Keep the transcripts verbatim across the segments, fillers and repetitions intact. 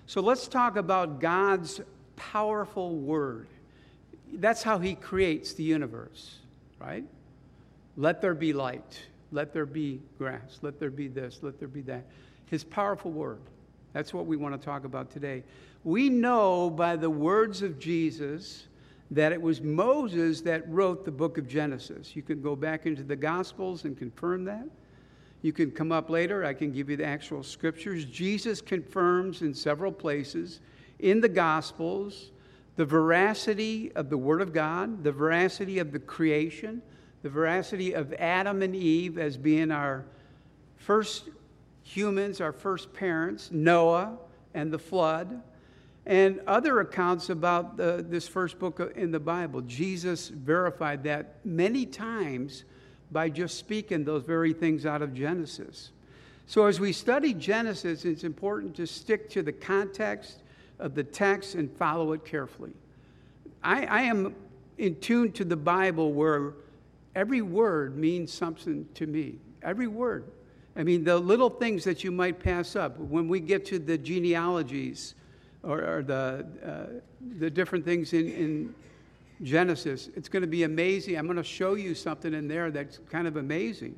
So let's talk about God's powerful word. That's how he creates the universe, right? Let there be light. Let there be grass. Let there be this. Let there be that. His powerful word. That's what we want to talk about today. We know by the words of Jesus that it was Moses that wrote the book of Genesis. You can go back into the Gospels and confirm that. You can come up later. I can give you the actual scriptures. Jesus confirms in several places in the Gospels the veracity of the Word of God, the veracity of the creation, the veracity of Adam and Eve as being our first humans, our first parents, Noah and the flood, and other accounts about the, this first book in the Bible. Jesus verified that many times by just speaking those very things out of Genesis. So as we study Genesis, it's important to stick to the context of the text and follow it carefully. I, I am in tune to the Bible where every word means something to me. Every word. I mean, the little things that you might pass up. When we get to the genealogies or, or the uh, the different things in, in Genesis, it's going to be amazing. I'm going to show you something in there that's kind of amazing.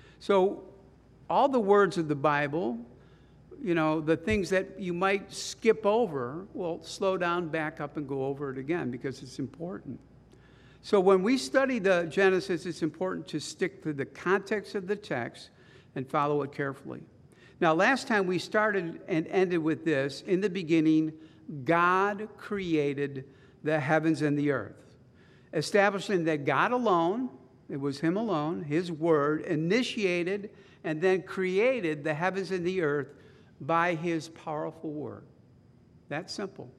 So all the words of the Bible, you know, the things that you might skip over, well, slow down, back up, and go over it again because it's important. So when we study the Genesis, it's important to stick to the context of the text and follow it carefully. Now, last time we started and ended with this: in the beginning, God created the heavens and the earth, establishing that God alone, it was him alone, his word, initiated and then created the heavens and the earth by his powerful word. That's simple.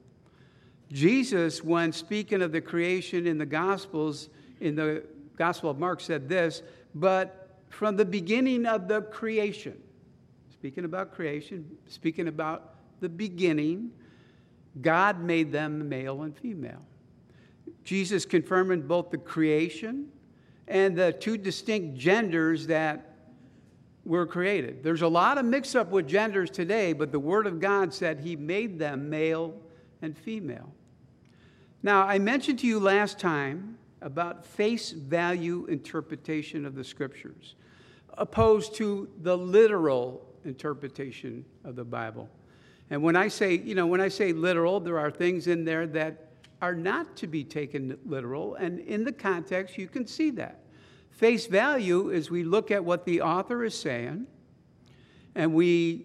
Jesus, when speaking of the creation in the Gospels, in the Gospel of Mark, said this, but from the beginning of the creation, speaking about creation, speaking about the beginning, God made them male and female. Jesus confirming both the creation and the two distinct genders that were created. There's a lot of mix-up with genders today, but the Word of God said he made them male and female. Now, I mentioned to you last time about face value interpretation of the Scriptures, opposed to the literal interpretation of the Bible. And when I say, you know, when I say literal, there are things in there that are not to be taken literal, and in the context, you can see that. Face value is we look at what the author is saying, and we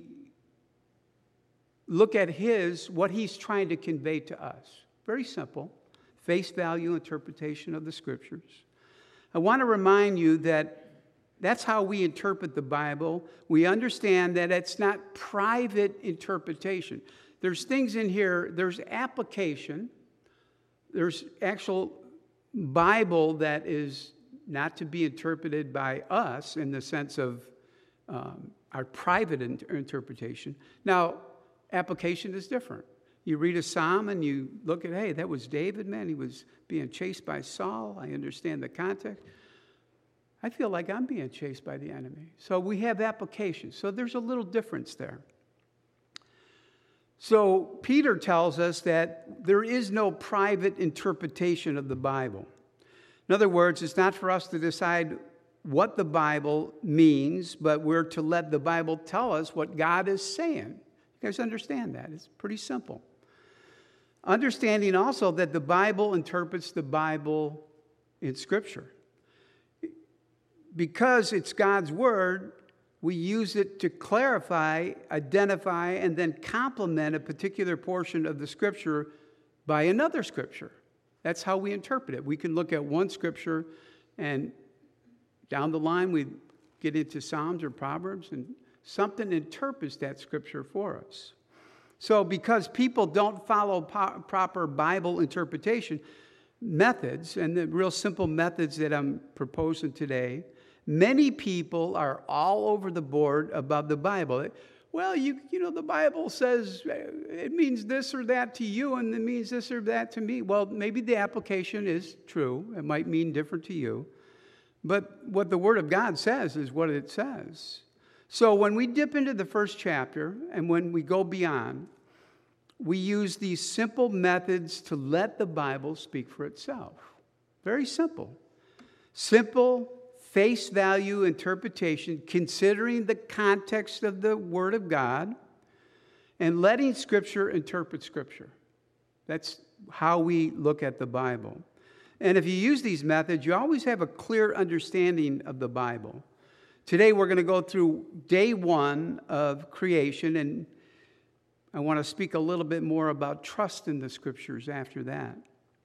look at his, what he's trying to convey to us. Very simple. Face value interpretation of the Scriptures. I want to remind you that that's how we interpret the Bible. We understand that it's not private interpretation. There's things in here, there's application. There's actual Bible that is not to be interpreted by us in the sense of um, our private in- interpretation. Now, application is different. You read a psalm and you look at, hey, that was David, man. He was being chased by Saul. I understand the context. I feel like I'm being chased by the enemy. So we have application. So there's a little difference there. So Peter tells us that there is no private interpretation of the Bible. In other words, it's not for us to decide what the Bible means, but we're to let the Bible tell us what God is saying. You guys understand that? It's pretty simple. Understanding also that the Bible interprets the Bible in Scripture. Because it's God's Word, we use it to clarify, identify, and then complement a particular portion of the Scripture by another Scripture. That's how we interpret it. We can look at one Scripture, and down the line we get into Psalms or Proverbs, and something interprets that Scripture for us. So because people don't follow po- proper Bible interpretation methods, and the real simple methods that I'm proposing today, many people are all over the board about the Bible. Well, you you know, the Bible says it means this or that to you, and it means this or that to me. Well, maybe the application is true. It might mean different to you. But what the Word of God says is what it says. So when we dip into the first chapter, and when we go beyond, we use these simple methods to let the Bible speak for itself. Very simple. Simple, face value interpretation, considering the context of the Word of God, and letting Scripture interpret Scripture. That's how we look at the Bible. And if you use these methods, you always have a clear understanding of the Bible. Today we're going to go through day one of creation, and I want to speak a little bit more about trust in the Scriptures after that.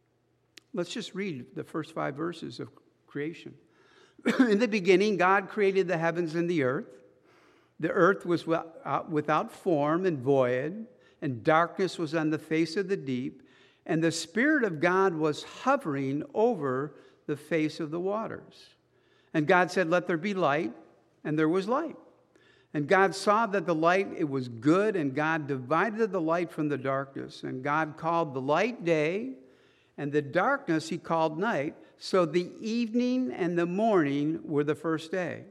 Let's just read the first five verses of creation. In the beginning, God created the heavens and the earth. The earth was without form and void, and darkness was on the face of the deep, and the Spirit of God was hovering over the face of the waters. And God said, "Let there be light," and there was light. And God saw that the light, it was good, and God divided the light from the darkness. And God called the light day, and the darkness he called night. So the evening and the morning were the first day.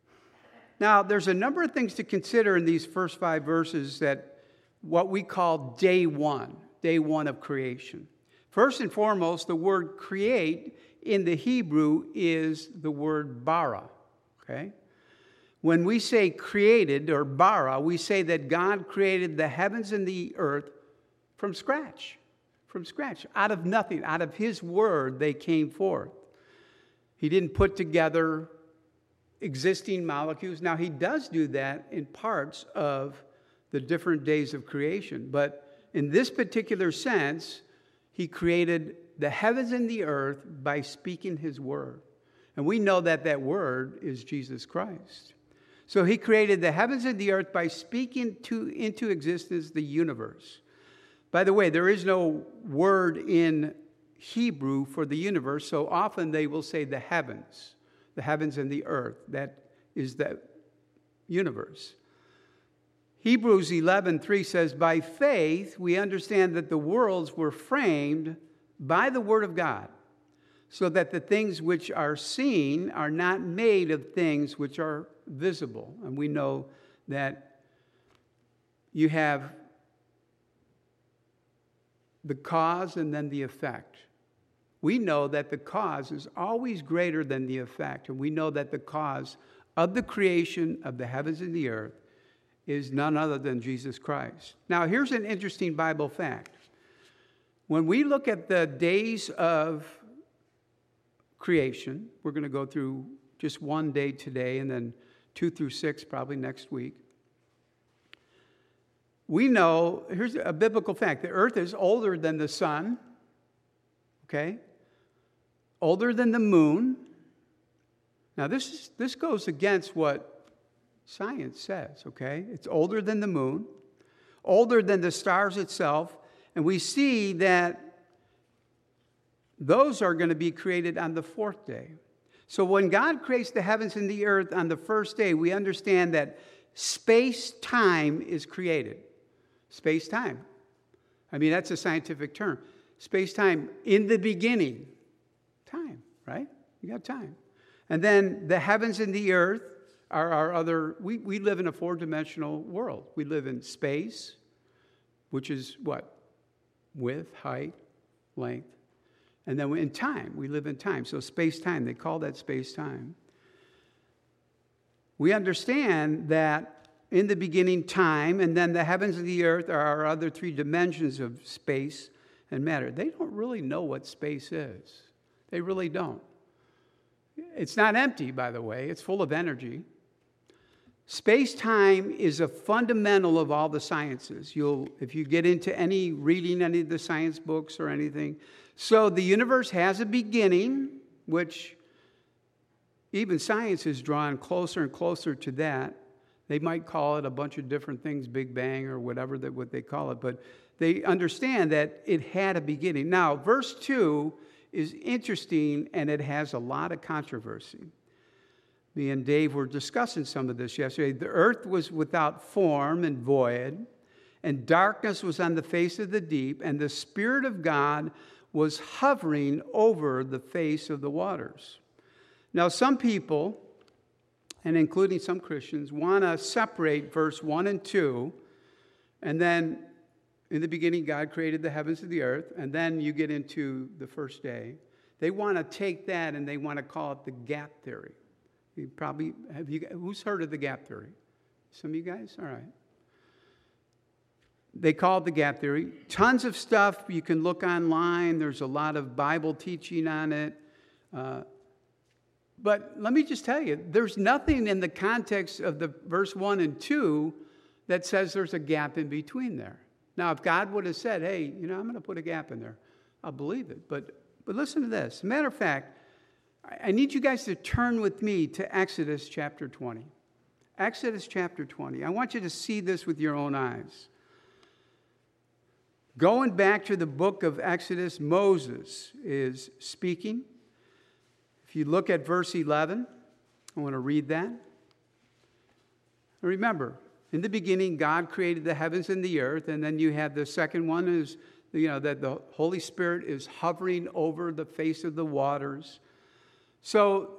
Now, there's a number of things to consider in these first five verses that what we call day one, day one of creation. First and foremost, the word create in the Hebrew is the word bara, okay? When we say created or bara, we say that God created the heavens and the earth from scratch. From scratch, out of nothing, out of his word, they came forth. He didn't put together existing molecules. Now, he does do that in parts of the different days of creation. But in this particular sense, he created the heavens and the earth by speaking his word. And we know that that word is Jesus Christ. So he created the heavens and the earth by speaking to, into existence the universe. By the way, there is no word in Hebrew for the universe, so often they will say the heavens, the heavens and the earth. That is the universe. Hebrews eleven three says, "By faith we understand that the worlds were framed by the word of God, so that the things which are seen are not made of things which are visible." And we know that you have the cause and then the effect. We know that the cause is always greater than the effect. And we know that the cause of the creation of the heavens and the earth is none other than Jesus Christ. Now, here's an interesting Bible fact. When we look at the days of creation, we're going to go through just one day today and then two through six probably next week. We know, here's a biblical fact, the earth is older than the sun, okay? Older than the moon. Now, this is, this goes against what science says, okay? It's older than the moon, older than the stars itself, and we see that those are going to be created on the fourth day. So when God creates the heavens and the earth on the first day, we understand that space-time is created. Space-time. I mean, that's a scientific term. Space-time, in the beginning. Time, right? You got time. And then the heavens and the earth are our other, we, we live in a four-dimensional world. We live in space, which is what? Width, height, length. And then in time, we live in time. So space-time, they call that space-time. We understand that in the beginning, time, and then the heavens and the earth are our other three dimensions of space and matter. They don't really know what space is. They really don't. It's not empty, by the way. It's full of energy. Space-time is a fundamental of all the sciences. You'll, if you get into any reading any of the science books or anything. So the universe has a beginning, which even science is drawn closer and closer to that. They might call it a bunch of different things, Big Bang or whatever that what they call it, but they understand that it had a beginning. Now, verse two is interesting, and it has a lot of controversy. Me and Dave were discussing some of this yesterday. The earth was without form and void, and darkness was on the face of the deep, and the Spirit of God was hovering over the face of the waters. Now, some people, and including some Christians, want to separate verse one and two and then in the beginning, God created the heavens and the earth, and then you get into the first day. They want to take that and they want to call it the gap theory. You probably have you who's heard of the gap theory? Some of you guys? All right. They call it the gap theory. Tons of stuff you can look online. There's a lot of Bible teaching on it. Uh, but let me just tell you, there's nothing in the context of the verse one and two that says there's a gap in between there. Now, if God would have said, hey, you know, I'm going to put a gap in there, I'll believe it. But but listen to this. As a matter of fact, I need you guys to turn with me to Exodus chapter twenty. Exodus chapter twenty. I want you to see this with your own eyes. Going back to the book of Exodus, Moses is speaking. If you look at verse eleven, I want to read that. Remember, in the beginning, God created the heavens and the earth, and then you have the second one is, you know, that the Holy Spirit is hovering over the face of the waters. So,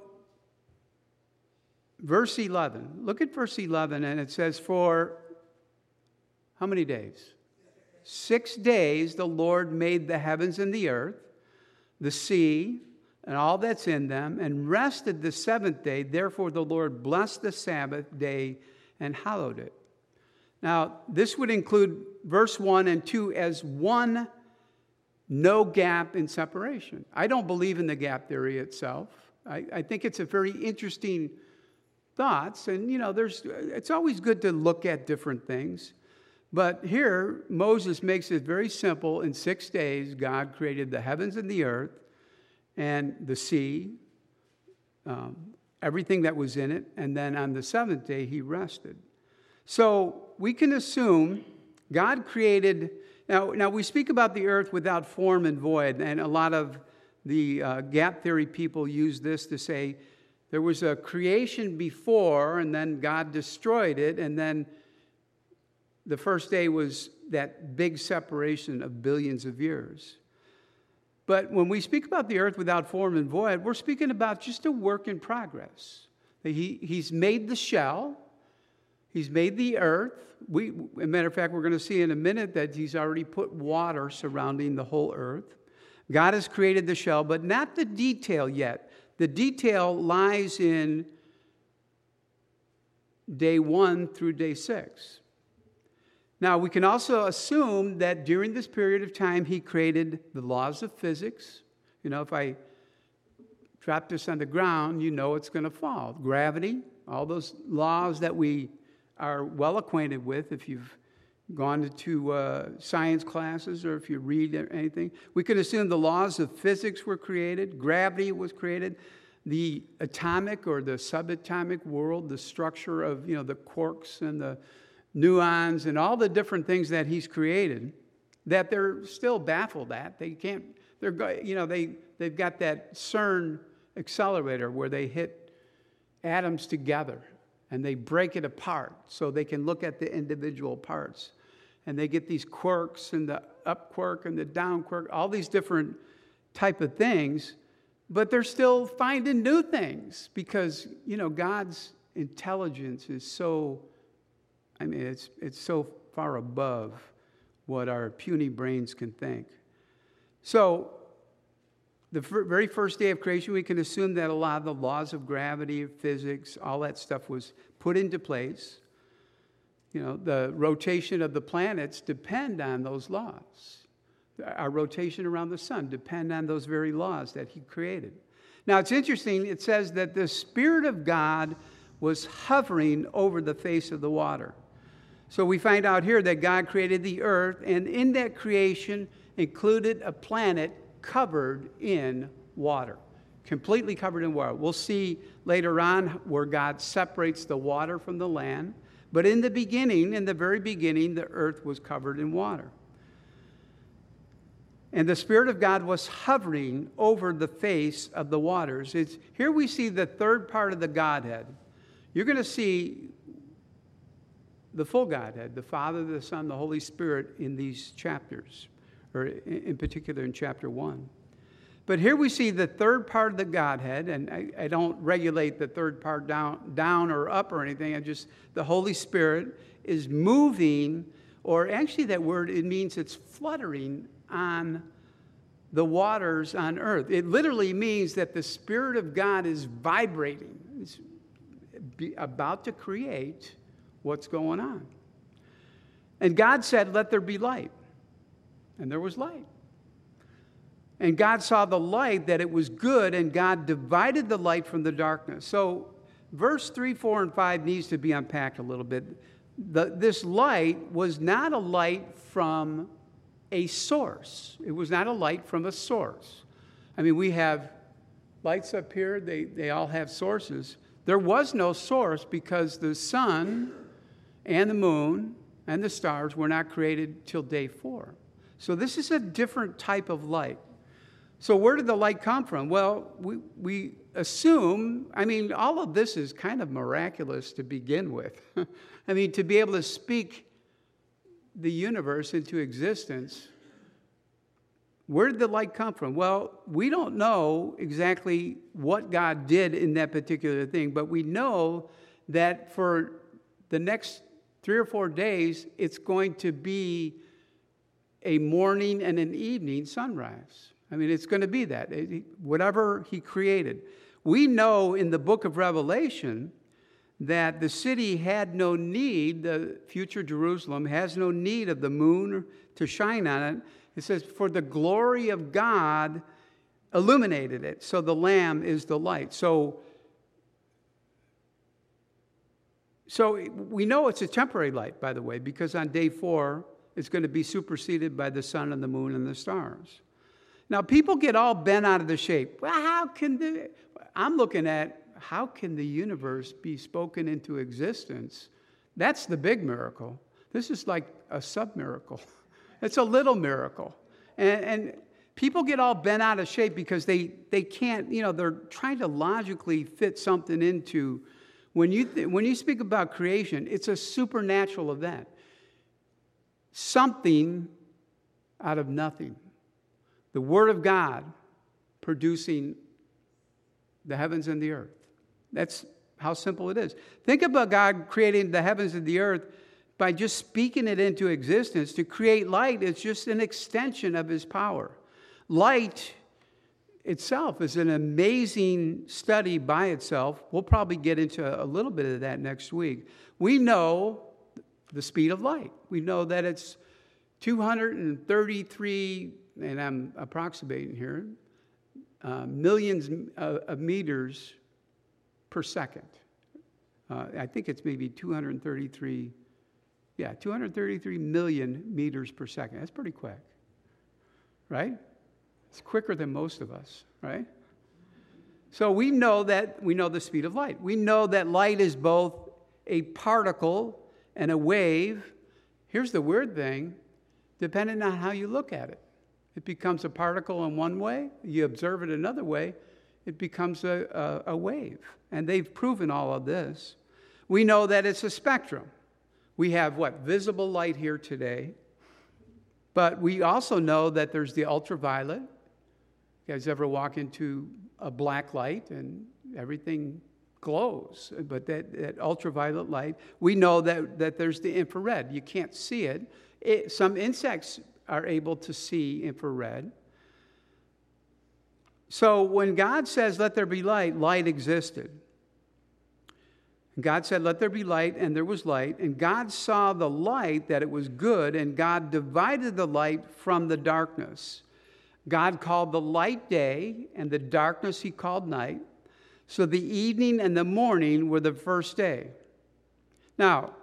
verse eleven, look at verse eleven, and it says, for how many days? Six days the Lord made the heavens and the earth, the sea, and all that's in them, and rested the seventh day. Therefore the Lord blessed the Sabbath day and hallowed it. Now, this would include verse one and two as one no gap in separation. I don't believe in the gap theory itself. I, I think it's a very interesting thoughts, and you know, there's it's always good to look at different things. But here, Moses makes it very simple. In six days, God created the heavens and the earth and the sea, um, everything that was in it, and then on the seventh day, he rested. So we can assume God created, now, now we speak about the earth without form and void, and a lot of the uh, gap theory people use this to say there was a creation before, and then God destroyed it, and then the first day was that big separation of billions of years. But when we speak about the earth without form and void, we're speaking about just a work in progress. He, he's made the shell. He's made the earth. We, as a matter of fact, we're going to see in a minute that he's already put water surrounding the whole earth. God has created the shell, but not the detail yet. The detail lies in day one through day six. Now, we can also assume that during this period of time, he created the laws of physics. You know, if I drop this on the ground, you know it's going to fall. Gravity, all those laws that we are well acquainted with if you've gone to uh, science classes or if you read anything. We can assume the laws of physics were created. Gravity was created. The atomic or the subatomic world, the structure of, you know, the quarks and the nuons and all the different things that he's created that they're still baffled at. They can't, they're, you know, they, they've got that CERN accelerator where they hit atoms together and they break it apart so they can look at the individual parts. And they get these quirks and the up quirk and the down quirk, all these different type of things, but they're still finding new things because, you know, God's intelligence is so I mean, it's it's so far above what our puny brains can think. So, the f- very first day of creation, we can assume that a lot of the laws of gravity, physics, all that stuff was put into place. You know, the rotation of the planets depend on those laws. Our rotation around the sun depend on those very laws that he created. Now, it's interesting. It says that the Spirit of God was hovering over the face of the water. So we find out here that God created the earth, and in that creation included a planet covered in water, completely covered in water. We'll see later on where God separates the water from the land. But in the beginning, in the very beginning, the earth was covered in water. And the Spirit of God was hovering over the face of the waters. It's, here we see the third part of the Godhead. You're going to see the full Godhead, the Father, the Son, the Holy Spirit in these chapters, or in particular in chapter one. But here we see the third part of the Godhead, and I, I don't regulate the third part down, down or up or anything. I just, the Holy Spirit is moving or actually that word, it means it's fluttering on the waters on earth. It literally means that the Spirit of God is vibrating. It's about to create what's going on. And God said, let there be light. And there was light. And God saw the light, that it was good, and God divided the light from the darkness. So verse three, four, and five needs to be unpacked a little bit. The, this light was not a light from a source. It was not a light from a source. I mean, we have lights up here. They, they all have sources. There was no source because the sun and the moon and the stars were not created till day four. So this is a different type of light. So where did the light come from? Well, we, we assume, I mean, all of this is kind of miraculous to begin with. I mean, to be able to speak the universe into existence, where did the light come from? Well, we don't know exactly what God did in that particular thing, but we know that for the next three or four days, it's going to be a morning and an evening sunrise. I mean, it's going to be that, it, whatever he created. We know in the book of Revelation that the city had no need, the future Jerusalem has no need of the moon to shine on it. It says, for the glory of God illuminated it. So the Lamb is the light. So, so we know it's a temporary light, by the way, because on day four, it's going to be superseded by the sun and the moon and the stars. Now, people get all bent out of the shape. Well, how can the... I'm looking at how can the universe be spoken into existence? That's the big miracle. This is like a sub-miracle. It's a little miracle. And, and people get all bent out of shape because they, they can't, you know, they're trying to logically fit something into... When you, th- when you speak about creation, it's a supernatural event. Something out of nothing. The Word of God producing the heavens and the earth. That's how simple it is. Think about God creating the heavens and the earth by just speaking it into existence. To create light is just an extension of his power. Light itself is an amazing study by itself. We'll probably get into a little bit of that next week. We know the speed of light. We know that it's two hundred thirty-three, and I'm approximating here, uh, millions of, of meters per second. Uh, I think it's maybe two hundred thirty-three, yeah, two hundred thirty-three million meters per second. That's pretty quick, right? It's quicker than most of us, right? So we know that, we know the speed of light. We know that light is both a particle and a wave. Here's the weird thing. Depending on how you look at it. It becomes a particle in one way. You observe it another way. It becomes a, a, a wave. And they've proven all of this. We know that it's a spectrum. We have, what, visible light here today. But we also know that there's the ultraviolet. You guys ever walk into a black light and everything glows? But that, that ultraviolet light, we know that, that there's the infrared. You can't see it. It, some insects are able to see infrared. So when God says, let there be light, light existed. And God said, let there be light, and there was light. And God saw the light, that it was good, and God divided the light from the darkness. God called the light day, and the darkness he called night. So the evening and the morning were the first day. Now,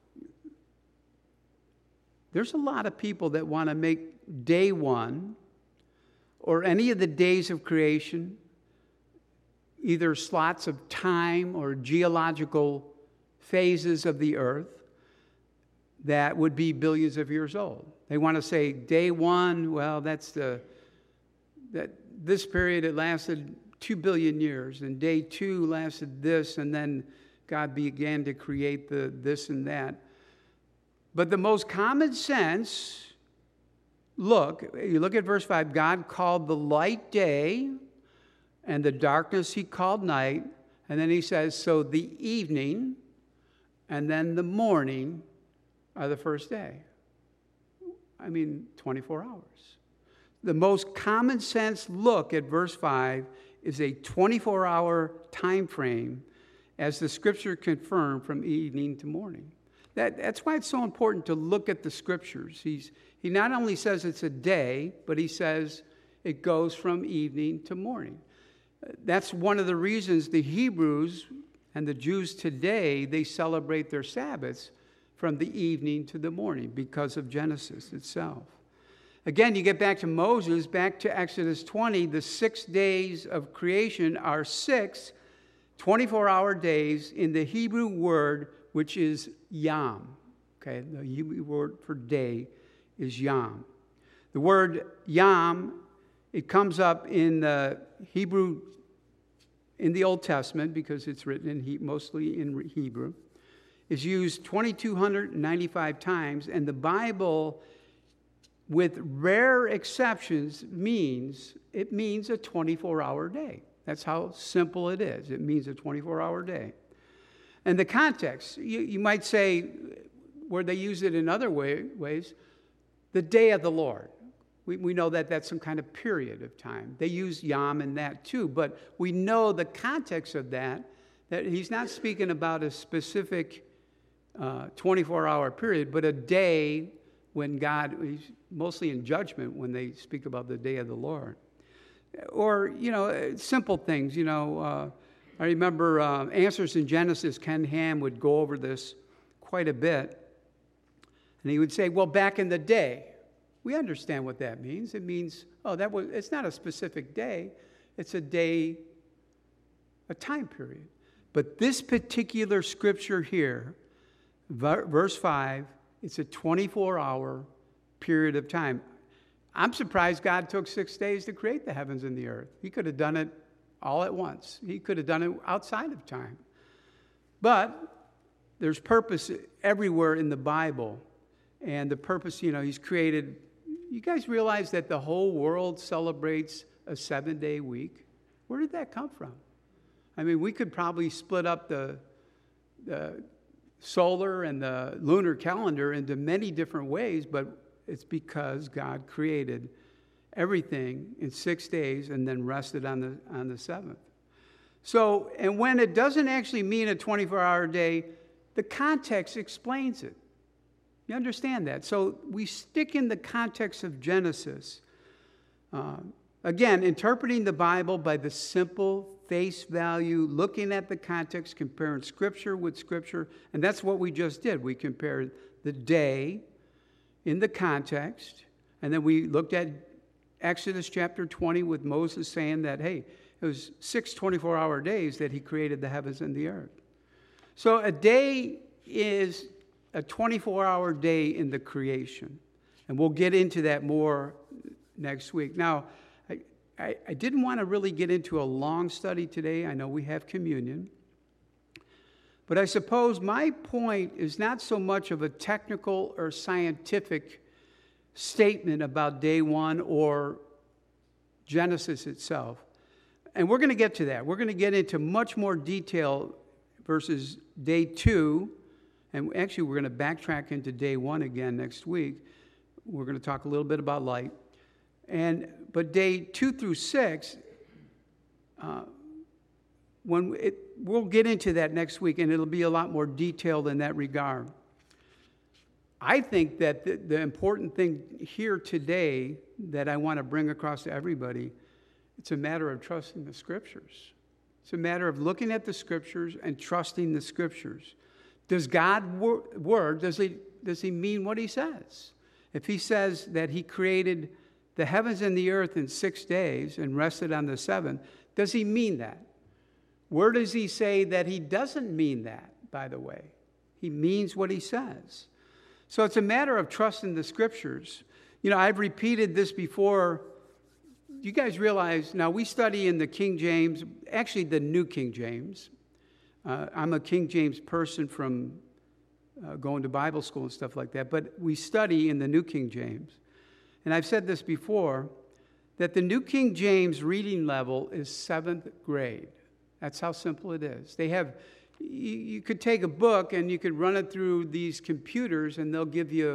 there's a lot of people that want to make day one or any of the days of creation either slots of time or geological phases of the earth that would be billions of years old. They want to say day one, well, that's the, that this period, it lasted two billion years, and day two lasted this, and then God began to create the this and that. But the most common sense look, you look at verse five, God called the light day, and the darkness he called night. And then he says, so the evening and then the morning are the first day. I mean, twenty-four hours. The most common sense look at verse five is a twenty-four hour time frame, as the scripture confirmed, from evening to morning. That, that's why it's so important to look at the scriptures. He's, he not only says it's a day, but he says it goes from evening to morning. That's one of the reasons the Hebrews and the Jews today, they celebrate their Sabbaths from the evening to the morning because of Genesis itself. Again, you get back to Moses, back to Exodus twenty, the six days of creation are six twenty-four hour days in the Hebrew word, which is yom. Okay, the Hebrew word for day is yom. The word yom, it comes up in the Hebrew, in the Old Testament, because it's written in he, mostly in Hebrew, is used two thousand two hundred ninety-five times, and the Bible, with rare exceptions, means, it means a twenty-four hour day. That's how simple it is. It means a twenty-four hour day. And the context, you, you might say, where they use it in other way, ways, the day of the Lord. We, we know that that's some kind of period of time. They use yom in that too, but we know the context of that, that he's not speaking about a specific uh, twenty-four hour period, but a day when God, he's mostly in judgment when they speak about the day of the Lord. Or, you know, simple things, you know, uh, I remember uh, Answers in Genesis, Ken Ham would go over this quite a bit. And he would say, well, back in the day, we understand what that means. It means, oh, that was, it's not a specific day. It's a day, a time period. But this particular scripture here, verse five, it's a twenty-four hour period of time. I'm surprised God took six days to create the heavens and the earth. He could have done it all at once. He could have done it outside of time. But there's purpose everywhere in the Bible. And the purpose, you know, he's created. You guys realize that the whole world celebrates a seven-day week? Where did that come from? I mean, we could probably split up the, the solar and the lunar calendar into many different ways, but it's because God created everything in six days and then rested on the on the seventh. So, and when it doesn't actually mean a twenty-four hour day, the context explains it. You understand that? So we stick in the context of Genesis. Uh, again, interpreting the Bible by the simple face value, looking at the context, comparing Scripture with Scripture, and that's what we just did. We compared the day in the context, and then we looked at Exodus chapter twenty with Moses saying that, hey, it was six twenty-four hour days that he created the heavens and the earth. So a day is a twenty-four hour day in the creation. And we'll get into that more next week. Now, I, I, I didn't want to really get into a long study today. I know we have communion. But I suppose my point is not so much of a technical or scientific statement about day one or Genesis itself. And we're going to get to that. We're going to get into much more detail versus day two. And actually, we're going to backtrack into day one again next week. We're going to talk a little bit about light. And but day two through six, uh, when it, we'll get into that next week, and it'll be a lot more detailed in that regard. I think that the, the important thing here today that I want to bring across to everybody, it's a matter of trusting the Scriptures. It's a matter of looking at the Scriptures and trusting the Scriptures. Does God wor- word, does he, does he mean what he says? If he says that he created the heavens and the earth in six days and rested on the seventh, does he mean that? Where does he say that he doesn't mean that, by the way? He means what he says. So it's a matter of trusting the Scriptures. You know, I've repeated this before. You guys realize, now we study in the King James, actually the New King James. Uh, I'm a King James person from uh, going to Bible school and stuff like that, but we study in the New King James. And I've said this before, that the New King James reading level is seventh grade. That's how simple it is. They have, you, you could take a book and you could run it through these computers and they'll give you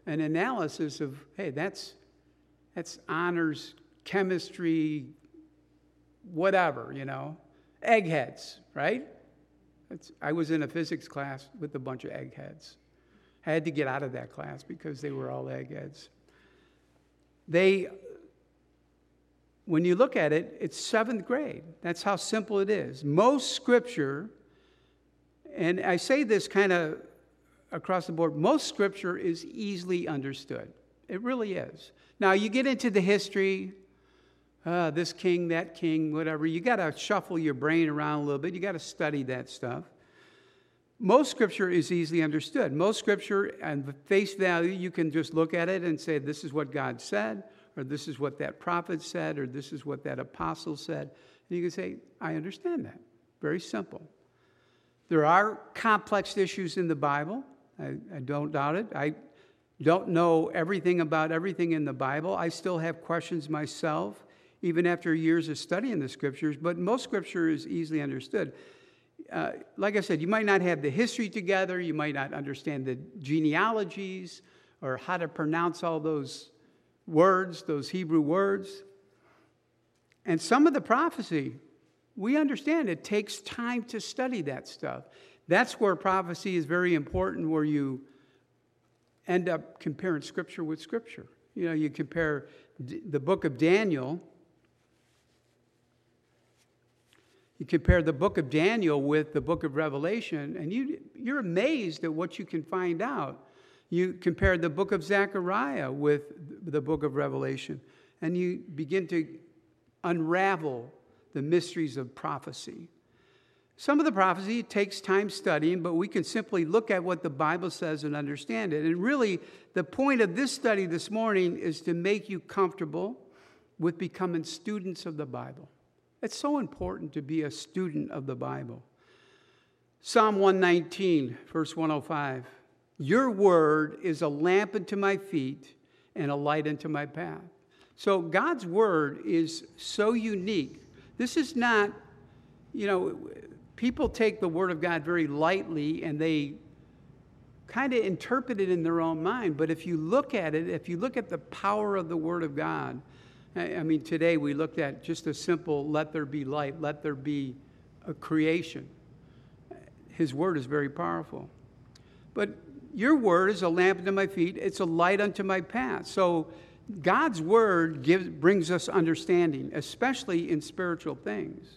an analysis of, hey, that's that's honors chemistry, whatever, you know, eggheads, right? It's, I was in a physics class with a bunch of eggheads. I had to get out of that class because they were all eggheads. They, when you look at it, it's seventh grade. That's how simple it is. Most scripture, and I say this kind of across the board, most scripture is easily understood. It really is. Now, you get into the history, uh, this king, that king, whatever. You got to shuffle your brain around a little bit. You got to study that stuff. Most scripture is easily understood. Most scripture, and face value, you can just look at it and say, this is what God said, or this is what that prophet said, or this is what that apostle said. And you can say, I understand that. Very simple. There are complex issues in the Bible. I, I don't doubt it. I don't know everything about everything in the Bible. I still have questions myself, even after years of studying the scriptures, but most scripture is easily understood. Uh, like I said, you might not have the history together, you might not understand the genealogies or how to pronounce all those words, those Hebrew words. And some of the prophecy, we understand it takes time to study that stuff. That's where prophecy is very important, where you end up comparing Scripture with Scripture. You know, you compare D- the book of Daniel, you compare the book of Daniel with the book of Revelation, and you, you're amazed at what you can find out. You compare the book of Zechariah with the book of Revelation, and you begin to unravel the mysteries of prophecy. Some of the prophecy takes time studying, but we can simply look at what the Bible says and understand it. And really, the point of this study this morning is to make you comfortable with becoming students of the Bible. It's so important to be a student of the Bible. Psalm one nineteen, verse one oh five. Your word is a lamp unto my feet and a light unto my path. So God's word is so unique. This is not, you know, people take the word of God very lightly and they kind of interpret it in their own mind. But if you look at it, if you look at the power of the word of God, I mean, today we looked at just a simple, let there be light, let there be a creation. His word is very powerful. But your word is a lamp unto my feet, it's a light unto my path. So God's word gives, brings us understanding, especially in spiritual things.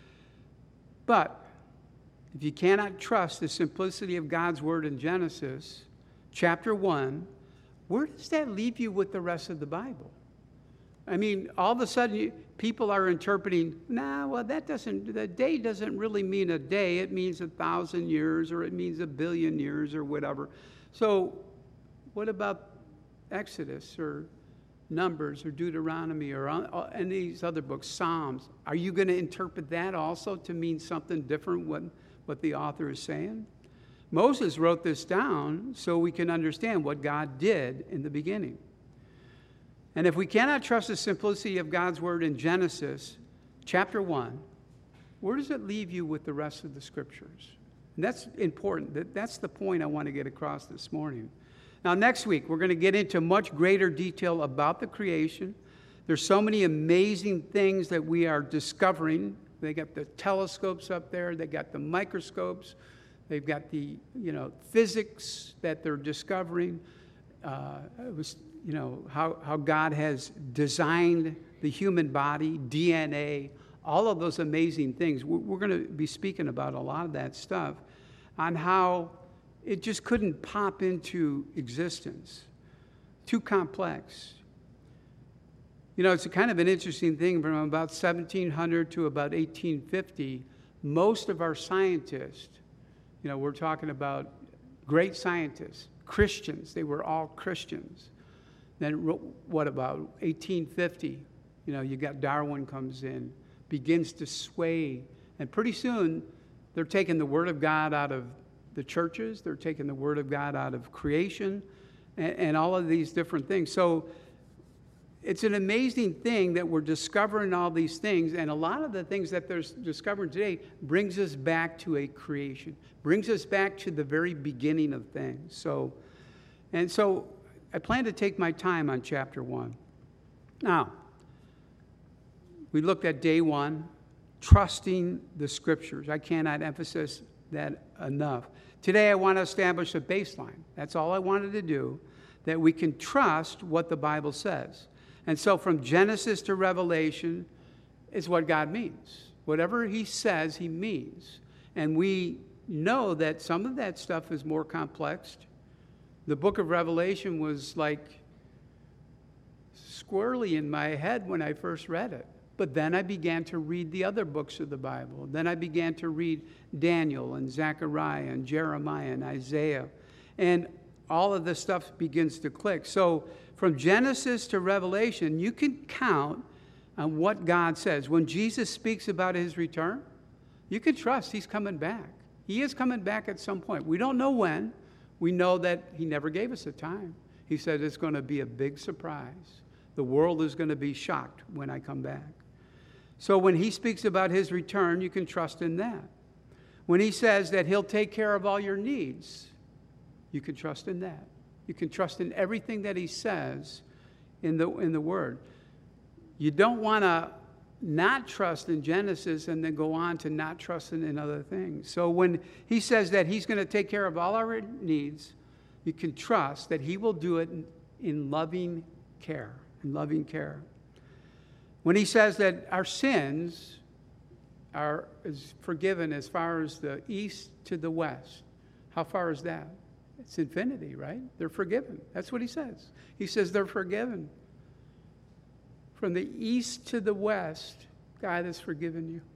But if you cannot trust the simplicity of God's word in Genesis chapter one, where does that leave you with the rest of the Bible? I mean, all of a sudden, you, people are interpreting, nah, well, that doesn't, the day doesn't really mean a day. It means a thousand years, or it means a billion years, or whatever. So what about Exodus, or Numbers, or Deuteronomy, or any of these other books, Psalms? Are you going to interpret that also to mean something different what, what the author is saying? Moses wrote this down so we can understand what God did in the beginning. And if we cannot trust the simplicity of God's word in Genesis chapter one, where does it leave you with the rest of the scriptures? And that's important. That's the point I want to get across this morning. Now, next week, we're going to get into much greater detail about the creation. There's so many amazing things that we are discovering. They got the telescopes up there. They got the microscopes. They've got the, you know, physics that they're discovering. Uh, it was, you know, how, how God has designed the human body, D N A, all of those amazing things. We're, we're going to be speaking about a lot of that stuff on how it just couldn't pop into existence. Too complex. You know, it's a kind of an interesting thing. From about seventeen hundred to about eighteen fifty, most of our scientists, you know, we're talking about great scientists, Christians. They were all Christians. Then what about eighteen fifty? You know, you got Darwin comes in, begins to sway. And pretty soon, they're taking the Word of God out of the churches. They're taking the Word of God out of creation and, and all of these different things. So it's an amazing thing that we're discovering all these things. And a lot of the things that they're discovering today brings us back to a creation, brings us back to the very beginning of things. So, and so I plan to take my time on chapter one. Now, we looked at day one, trusting the Scriptures. I cannot emphasize that enough. Today, I want to establish a baseline. That's all I wanted to do, that we can trust what the Bible says. And so from Genesis to Revelation is what God means. Whatever he says, he means. And we know that some of that stuff is more complex. The book of Revelation was like squirrely in my head when I first read it. But then I began to read the other books of the Bible. Then I began to read Daniel and Zechariah and Jeremiah and Isaiah. And all of this stuff begins to click. So from Genesis to Revelation, you can count on what God says. When Jesus speaks about his return, you can trust he's coming back. He is coming back at some point. We don't know when. We know that he never gave us a time. He said it's going to be a big surprise. The world is going to be shocked when I come back. So when he speaks about his return, you can trust in that. When he says that he'll take care of all your needs, you can trust in that. You can trust in everything that he says in the, in the Word. You don't want to not trust in Genesis and then go on to not trusting in other things. So when he says that he's going to take care of all our needs, you can trust that he will do it in, in loving care, in loving care. When he says that our sins are is forgiven as far as the east to the west, how far is that? It's infinity, right? They're forgiven. That's what he says. He says they're forgiven. From the east to the west, God has forgiven you.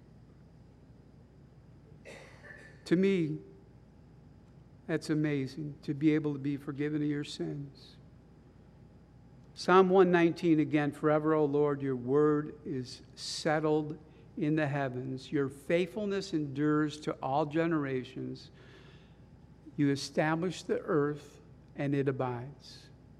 To me, that's amazing, to be able to be forgiven of your sins. Psalm one nineteen again, forever, O Lord, your word is settled in the heavens. Your faithfulness endures to all generations. You establish the earth, and it abides.